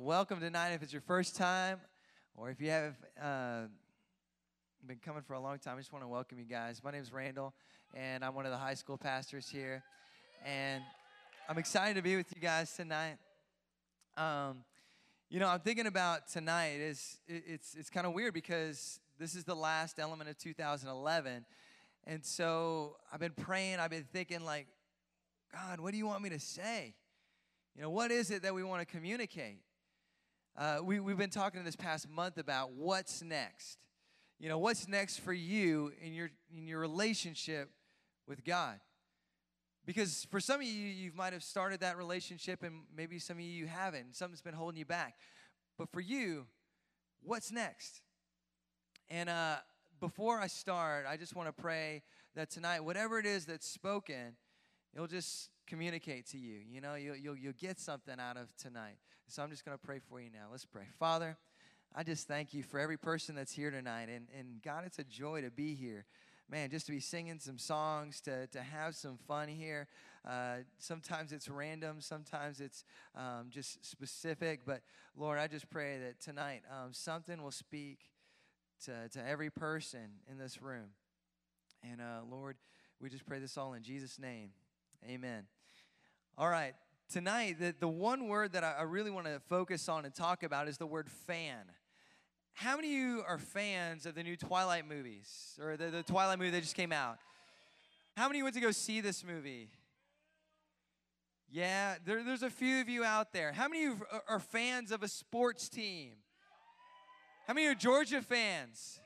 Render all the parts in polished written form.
welcome tonight if it's your first time, or if you have been coming for a long time. I just want to welcome you guys. My name is Randall, and I'm one of the high school pastors here, and I'm excited to be with you guys tonight. I'm thinking about tonight it's kind of weird because this is the last element of 2011, and so I've been praying. I've been thinking, like, God, what do you want me to say? What is it that we want to communicate? We've been talking this past month about what's next. What's next for you in your relationship with God? Because for some of you might have started that relationship, and maybe some of you haven't. Something's been holding you back. But for you, what's next? And before I start, I just want to pray that tonight, whatever it is that's spoken, it'll just communicate to you. You'll get something out of tonight. So I'm just going to pray for you now. Let's pray. Father, I just thank you for every person that's here tonight. And God, it's a joy to be here. Man, just to be singing some songs, to have some fun here. Sometimes it's random. Sometimes it's just specific. But, Lord, I just pray that tonight something will speak to every person in this room. And, Lord, we just pray this all in Jesus' name. Amen. All right. Tonight, the one word that I really want to focus on and talk about is the word fan. How many of you are fans of the new Twilight movies, or the Twilight movie that just came out? How many went to go see this movie? Yeah, there's a few of you out there. How many of you are fans of a sports team? How many are Georgia fans?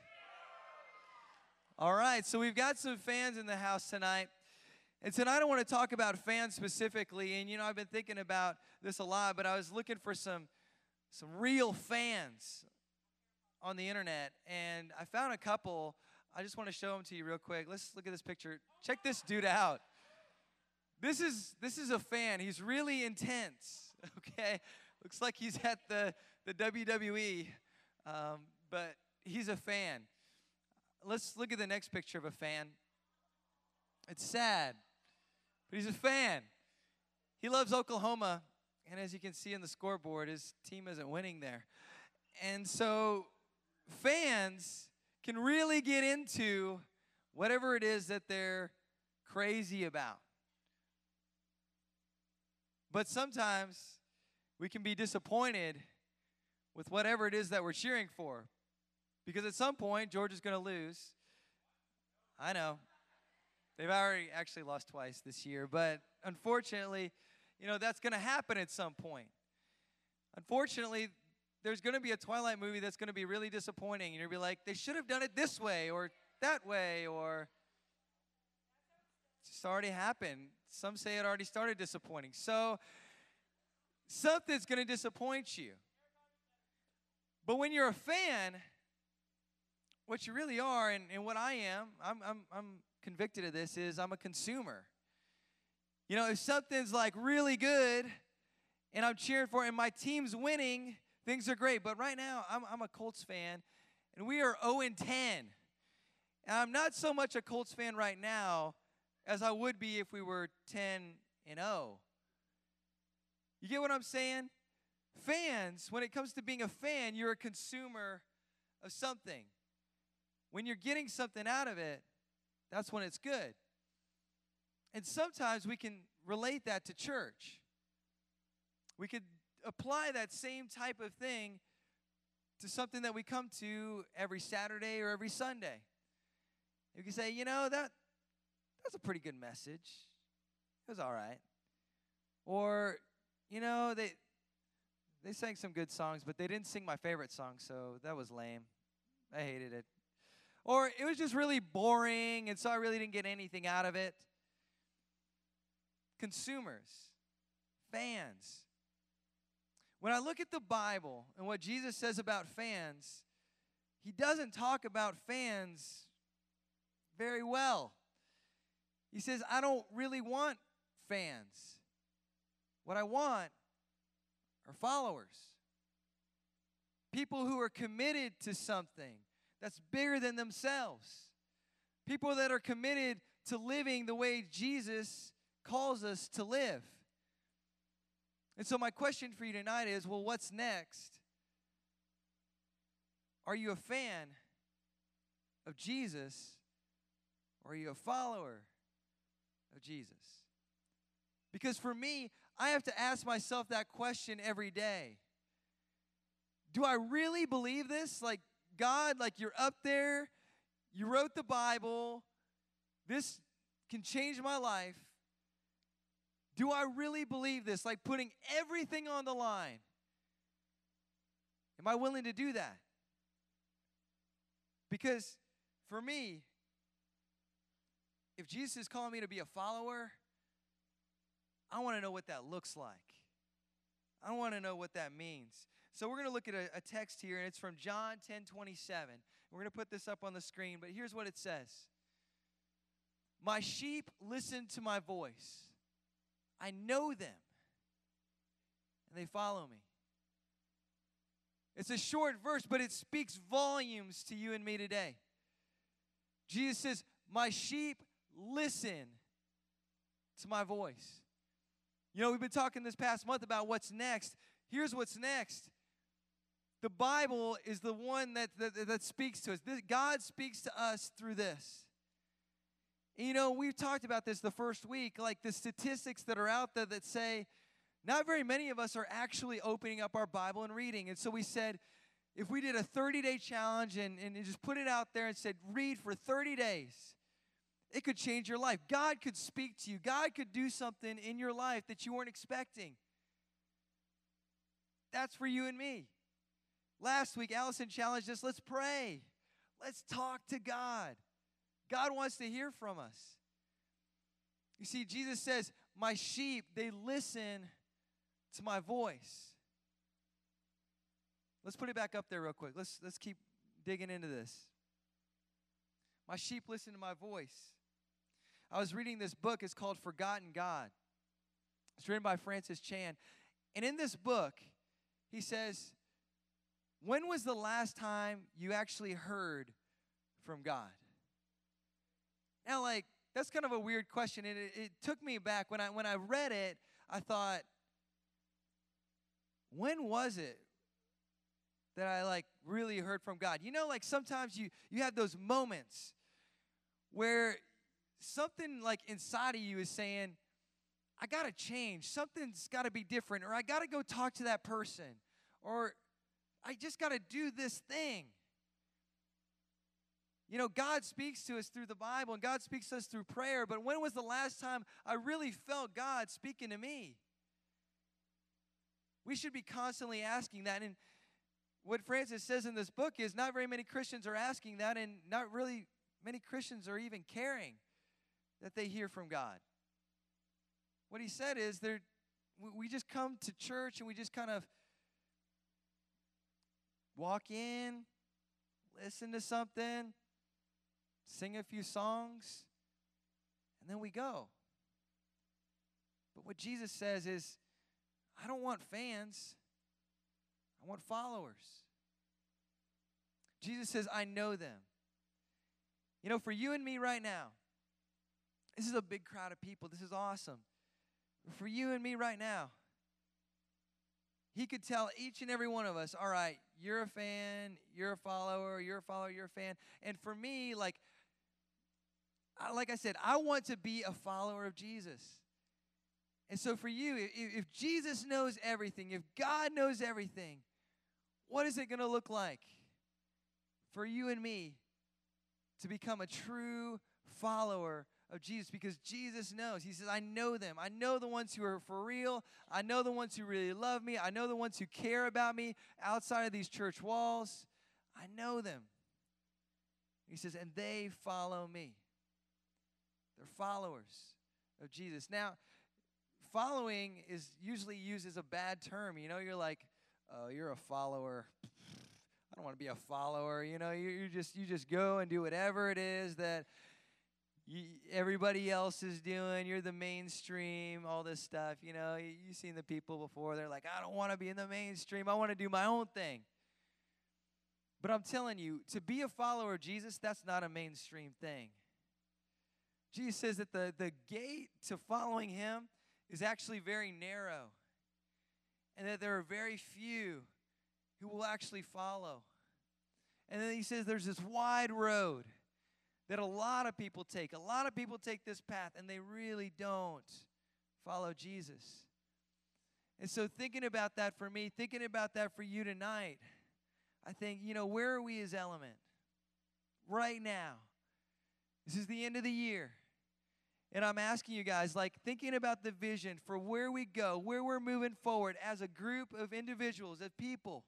All right, so we've got some fans in the house tonight. And tonight I want to talk about fans specifically. And, I've been thinking about this a lot, but I was looking for some real fans on the internet. And I found a couple. I just want to show them to you real quick. Let's look at this picture. Check this dude out. This is a fan. He's really intense, okay? Looks like he's at the WWE, but he's a fan. Let's look at the next picture of a fan. It's sad. But he's a fan. He loves Oklahoma, and as you can see in the scoreboard, his team isn't winning there. And so fans can really get into whatever it is that they're crazy about. But sometimes we can be disappointed with whatever it is that we're cheering for. Because at some point, Georgia's going to lose. I know. They've already actually lost twice this year, but unfortunately, that's going to happen at some point. Unfortunately, there's going to be a Twilight movie that's going to be really disappointing, and you'll be like, they should have done it this way or that way, or it's already happened. Some say it already started disappointing. So something's going to disappoint you. But when you're a fan, what you really are, and what I am, I'm convicted of this, is I'm a consumer. If something's like really good and I'm cheering for it and my team's winning, things are great. But right now, I'm a Colts fan, and we are 0-10. And I'm not so much a Colts fan right now as I would be if we were 10-0. You get what I'm saying? Fans, when it comes to being a fan, you're a consumer of something. When you're getting something out of it, that's when it's good. And sometimes we can relate that to church. We could apply that same type of thing to something that we come to every Saturday or every Sunday. You can say, that's a pretty good message. It was all right. Or, they sang some good songs, but they didn't sing my favorite song, so that was lame. I hated it. Or it was just really boring, and so I really didn't get anything out of it. Consumers, fans. When I look at the Bible and what Jesus says about fans, he doesn't talk about fans very well. He says, I don't really want fans. What I want are followers. People who are committed to something that's bigger than themselves. People that are committed to living the way Jesus calls us to live. And so my question for you tonight is, well, what's next? Are you a fan of Jesus, or are you a follower of Jesus? Because for me, I have to ask myself that question every day. Do I really believe this? Like, God, like you're up there, you wrote the Bible, this can change my life. Do I really believe this? Like putting everything on the line. Am I willing to do that? Because for me, if Jesus is calling me to be a follower, I want to know what that looks like. I want to know what that means. So we're going to look at a text here, and it's from John 10:27. We're going to put this up on the screen, but here's what it says. My sheep listen to my voice. I know them, and they follow me. It's a short verse, but it speaks volumes to you and me today. Jesus says, my sheep listen to my voice. You know, we've been talking this past month about what's next. Here's what's next. The Bible is the one that speaks to us. God speaks to us through this. You know, we've talked about this the first week, like the statistics that are out there that say not very many of us are actually opening up our Bible and reading. And so we said, if we did a 30-day challenge and just put it out there and said, read for 30 days, it could change your life. God could speak to you. God could do something in your life that you weren't expecting. That's for you and me. Last week, Allison challenged us, let's pray. Let's talk to God. God wants to hear from us. You see, Jesus says, my sheep, they listen to my voice. Let's put it back up there real quick. Let's keep digging into this. My sheep listen to my voice. I was reading this book. It's called Forgotten God. It's written by Francis Chan. And in this book, he says, when was the last time you actually heard from God? Now, like, that's kind of a weird question. And it took me back. When I read it, I thought, when was it that I, like, really heard from God? You know, like, sometimes you have those moments where something, like, inside of you is saying, I got to change. Something's got to be different. Or I got to go talk to that person. Or I just got to do this thing. You know, God speaks to us through the Bible, and God speaks to us through prayer, but when was the last time I really felt God speaking to me? We should be constantly asking that, and what Francis says in this book is not very many Christians are asking that, and not really many Christians are even caring that they hear from God. What he said is we just come to church, and we just kind of walk in, listen to something, sing a few songs, and then we go. But what Jesus says is, I don't want fans. I want followers. Jesus says, I know them. You know, for you and me right now, this is a big crowd of people. This is awesome. For you and me right now, he could tell each and every one of us, all right, you're a fan, you're a follower, you're a follower, you're a fan. And for me, like I said, I want to be a follower of Jesus. And so for you, if Jesus knows everything, if God knows everything, what is it going to look like for you and me to become a true follower of Jesus? Because Jesus knows. He says, I know them. I know the ones who are for real. I know the ones who really love me. I know the ones who care about me outside of these church walls. I know them. He says, and they follow me. They're followers of Jesus. Now, following is usually used as a bad term. You know, you're like, oh, you're a follower. I don't want to be a follower. You know, you just go and do whatever it is that everybody else is doing. You're the mainstream, all this stuff. You know, you've seen the people before. They're like, I don't want to be in the mainstream. I want to do my own thing. But I'm telling you, to be a follower of Jesus, that's not a mainstream thing. Jesus says that the gate to following him is actually very narrow. and that there are very few who will actually follow. And then he says there's this wide road that a lot of people take. A lot of people take this path, and they really don't follow Jesus. And so thinking about that for me, thinking about that for you tonight, I think, where are we as Element? Right now. This is the end of the year. And I'm asking you guys, thinking about the vision for where we go, where we're moving forward as a group of individuals, of people.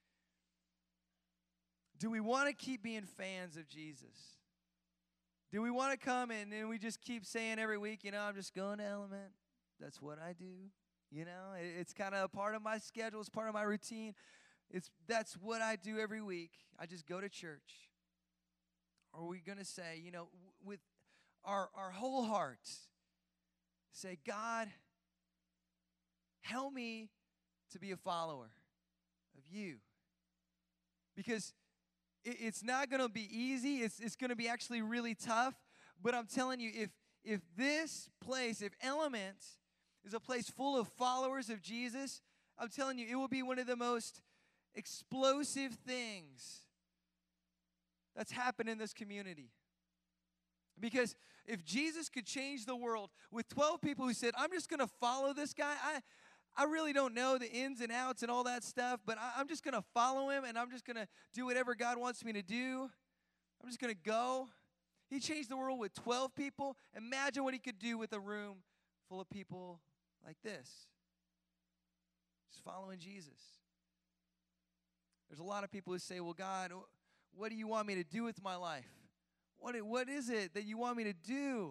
Do we want to keep being fans of Jesus? Do we want to come and we just keep saying every week, I'm just going to Element. That's what I do. It's kind of a part of my schedule. It's part of my routine. That's what I do every week. I just go to church. Or are we going to say, with our whole hearts, say, God, help me to be a follower of you. Because it's not going to be easy. It's going to be actually really tough. But I'm telling you, if this place, if Element is a place full of followers of Jesus, I'm telling you, it will be one of the most explosive things that's happened in this community. Because if Jesus could change the world with 12 people who said, I'm just going to follow this guy, I really don't know the ins and outs and all that stuff, but I'm just going to follow him, and I'm just going to do whatever God wants me to do. I'm just going to go. He changed the world with 12 people. Imagine what he could do with a room full of people like this, just following Jesus. There's a lot of people who say, well, God, what do you want me to do with my life? What is it that you want me to do?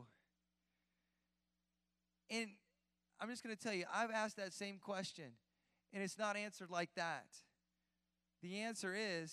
And I'm just going to tell you, I've asked that same question, and it's not answered like that. The answer is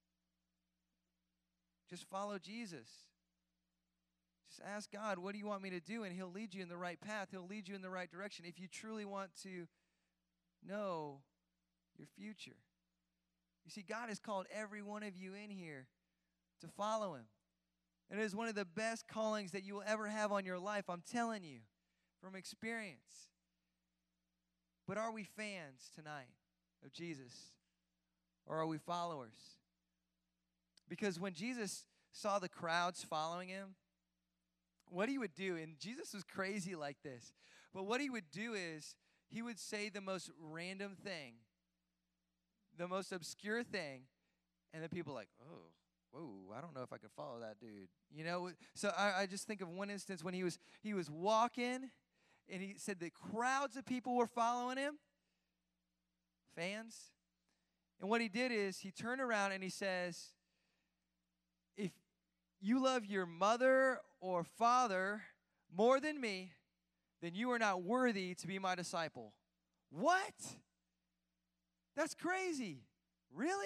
just follow Jesus. Just ask God, what do you want me to do? And he'll lead you in the right path. He'll lead you in the right direction if you truly want to know your future. You see, God has called every one of you in here to follow him. And it is one of the best callings that you will ever have on your life, I'm telling you, from experience. But are we fans tonight of Jesus? Or are we followers? Because when Jesus saw the crowds following him, what he would do, and Jesus was crazy like this, but what he would do is he would say the most random thing, the most obscure thing, and then people are like, oh, whoa, I don't know if I can follow that dude. So I just think of one instance when he was walking, and he said that crowds of people were following him, fans. And what he did is he turned around and he says, if you love your mother or father more than me, then you are not worthy to be my disciple. What? That's crazy. Really?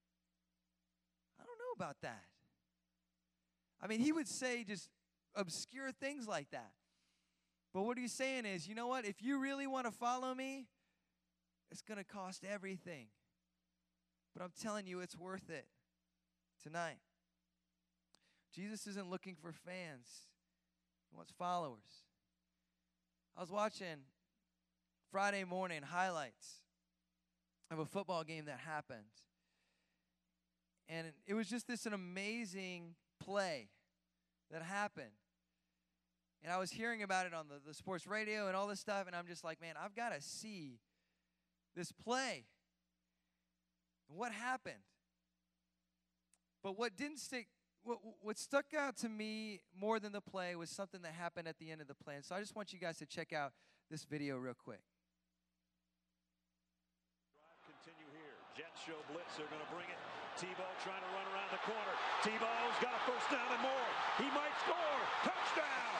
I don't know about that. I mean, he would say just obscure things like that. But what he's saying is, you know what? If you really want to follow me, it's going to cost everything. But I'm telling you, it's worth it tonight. Jesus isn't looking for fans. He wants followers. I was watching Friday morning highlights of a football game that happened. And it was just an amazing play that happened. And I was hearing about it on the sports radio and all this stuff, and I'm just like, man, I've got to see this play. What happened? But what didn't stick, what stuck out to me more than the play was something that happened at the end of the play. And so I just want you guys to check out this video real quick. Continue here. Jets show blitz. They're going to bring it. Tebow trying to run around the corner. Tebow's got a first down and more. He might score. Touchdown!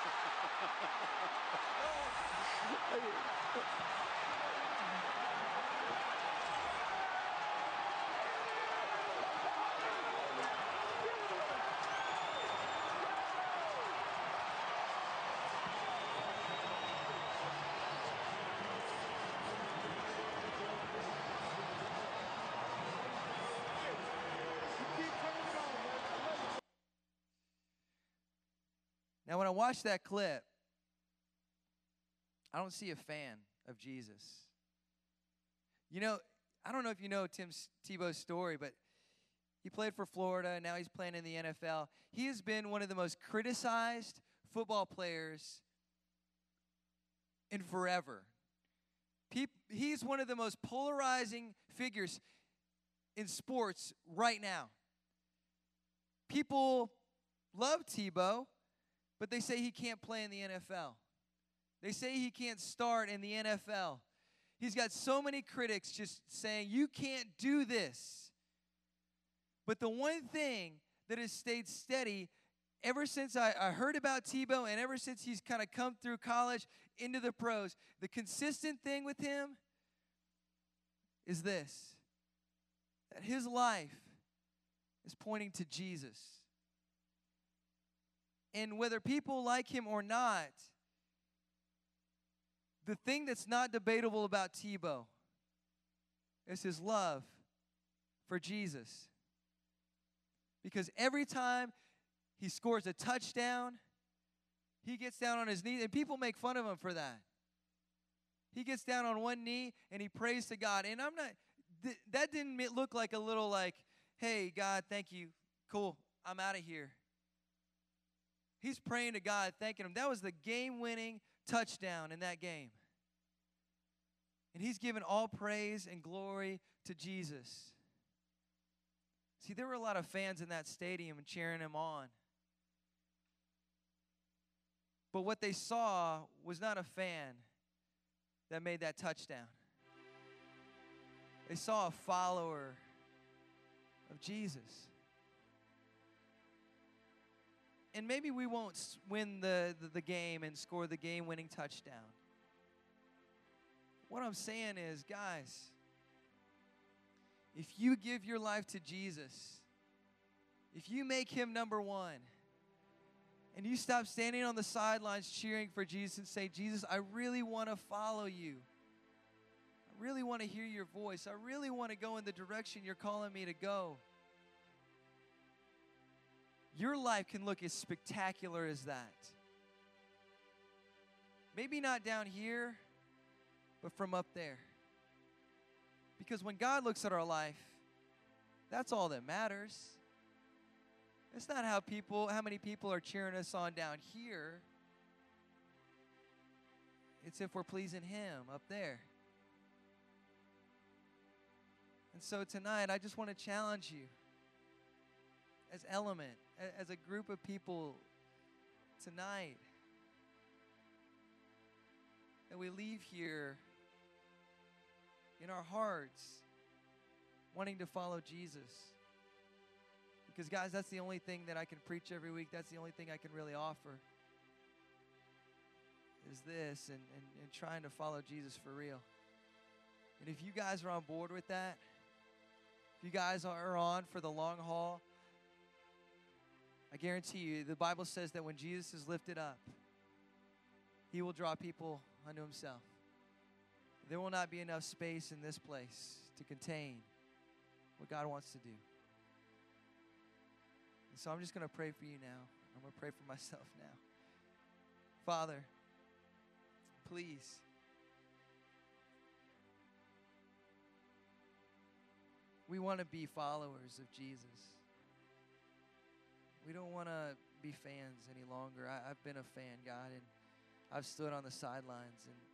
Now, when I watch that clip, I don't see a fan of Jesus. You know, I don't know if you know Tebow's story, but he played for Florida, and now he's playing in the NFL. He has been one of the most criticized football players in forever. He's one of the most polarizing figures in sports right now. People love Tebow, but they say he can't play in the NFL. They say he can't start in the NFL. He's got so many critics just saying, you can't do this. But the one thing that has stayed steady ever since I heard about Tebow and ever since he's kind of come through college into the pros, the consistent thing with him is this, that his life is pointing to Jesus. And whether people like him or not, the thing that's not debatable about Tebow is his love for Jesus. Because every time he scores a touchdown, he gets down on his knees, and people make fun of him for that. He gets down on one knee, and he prays to God. And that didn't look like a little like, hey, God, thank you. Cool, I'm out of here. He's praying to God, thanking him. That was the game-winning touchdown in that game. And he's given all praise and glory to Jesus. See, there were a lot of fans in that stadium and cheering him on. But what they saw was not a fan that made that touchdown. They saw a follower of Jesus. And maybe we won't win the game and score the game-winning touchdown. What I'm saying is, guys, if you give your life to Jesus, if you make him number one, and you stop standing on the sidelines cheering for Jesus and say, Jesus, I really want to follow you. I really want to hear your voice. I really want to go in the direction you're calling me to go. Your life can look as spectacular as that. Maybe not down here, but from up there. Because when God looks at our life, that's all that matters. It's not how many people are cheering us on down here. It's if we're pleasing him up there. And so tonight, I just want to challenge you as Element, as a group of people tonight, that we leave here in our hearts wanting to follow Jesus. Because, guys, that's the only thing that I can preach every week. That's the only thing I can really offer is this and trying to follow Jesus for real. And if you guys are on board with that, if you guys are on for the long haul, I guarantee you, the Bible says that when Jesus is lifted up, he will draw people unto himself. There will not be enough space in this place to contain what God wants to do. And so I'm just going to pray for you now. I'm going to pray for myself now. Father, please, we want to be followers of Jesus. We don't want to be fans any longer. I've been a fan, God, and I've stood on the sidelines. And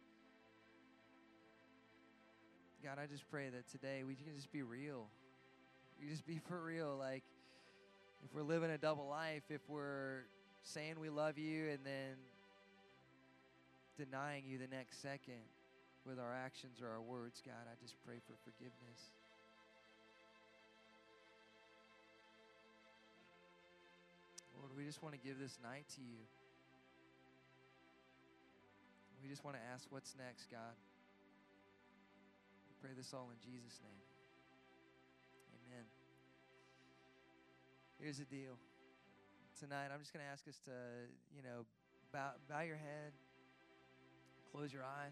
God, I just pray that today we can just be real. We just be for real. Like, if we're living a double life, if we're saying we love you and then denying you the next second with our actions or our words, God, I just pray for forgiveness. Lord, we just want to give this night to you. We just want to ask what's next, God. We pray this all in Jesus' name. Amen. Here's the deal. Tonight, I'm just going to ask us to, bow your head, close your eyes.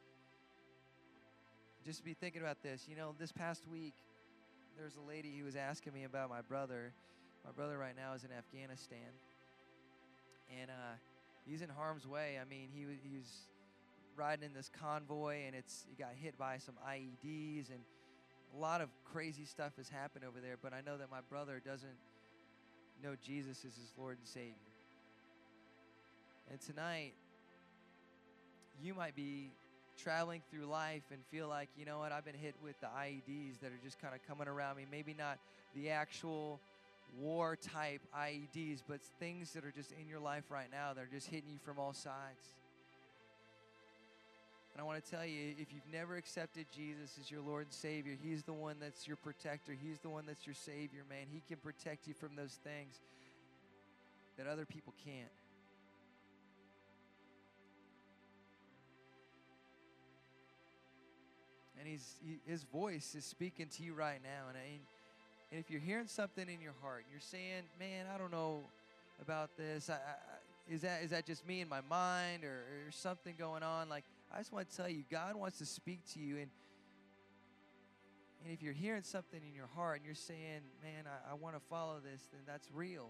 Just be thinking about this. This past week, there's a lady who was asking me about my brother. My brother right now is in Afghanistan, and he's in harm's way. I mean, he's riding in this convoy, and it got hit by some IEDs, and a lot of crazy stuff has happened over there. But I know that my brother doesn't know Jesus as his Lord and Savior. And tonight, you might be traveling through life and feel like, you know what, I've been hit with the IEDs that are just kind of coming around me. Maybe not the actual war type IEDs, but things that are just in your life right now that are just hitting you from all sides. And I want to tell you, if you've never accepted Jesus as your Lord and Savior, He's the one that's your protector. He's the one that's your Savior, man. He can protect you from those things that other people can't. And His voice is speaking to you right now. And if you're hearing something in your heart, and you're saying, man, I don't know about this. Is that just me in my mind, or something going on? Like, I just want to tell you, God wants to speak to you. And if you're hearing something in your heart and you're saying, man, I want to follow this, then that's real.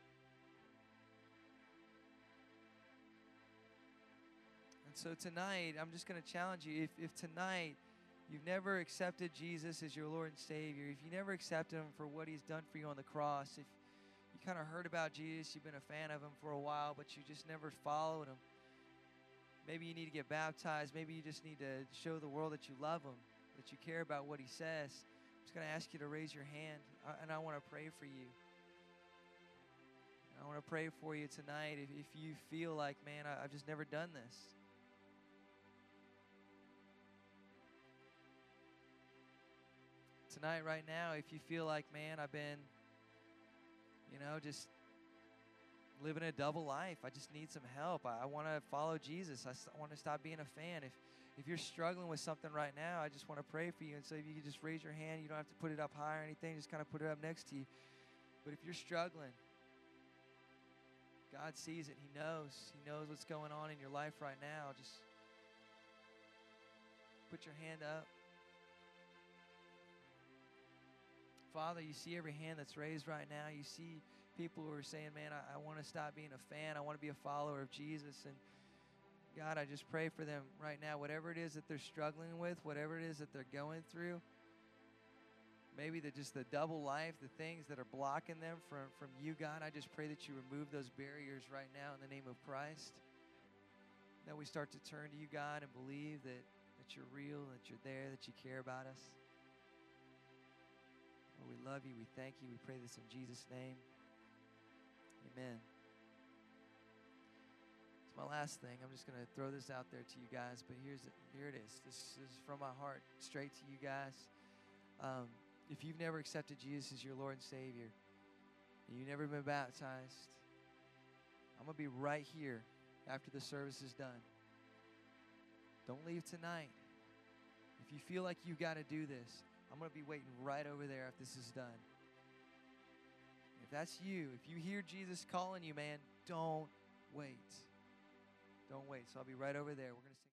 And so tonight, I'm just going to challenge you. If tonight you've never accepted Jesus as your Lord and Savior, if you never accepted Him for what He's done for you on the cross, if you kind of heard about Jesus, you've been a fan of Him for a while, but you just never followed Him, maybe you need to get baptized. Maybe you just need to show the world that you love Him, that you care about what He says. I'm just going to ask you to raise your hand, and I want to pray for you. I want to pray for you tonight if you feel like, man, I've just never done this. Tonight, right now, if you feel like, man, I've been, just living a double life. I just need some help. I want to follow Jesus. I want to stop being a fan. If you're struggling with something right now, I just want to pray for you. And so if you could just raise your hand, you don't have to put it up high or anything. Just kind of put it up next to you. But if you're struggling, God sees it. He knows. He knows what's going on in your life right now. Just put your hand up. Father, you see every hand that's raised right now. You see people who are saying, man, I want to stop being a fan. I want to be a follower of Jesus. And God, I just pray for them right now. Whatever it is that they're struggling with, whatever it is that they're going through, maybe just the double life, the things that are blocking them from you, God, I just pray that you remove those barriers right now in the name of Christ. That we start to turn to you, God, and believe that you're real, that you're there, that you care about us. Lord, we love you. We thank you. We pray this in Jesus' name. Amen. It's my last thing. I'm just going to throw this out there to you guys, but here it is. This is from my heart straight to you guys. If you've never accepted Jesus as your Lord and Savior, and you've never been baptized, I'm going to be right here after the service is done. Don't leave tonight. If you feel like you've got to do this, I'm going to be waiting right over there if this is done. If that's you, if you hear Jesus calling you, man, don't wait. Don't wait. So I'll be right over there. We're going to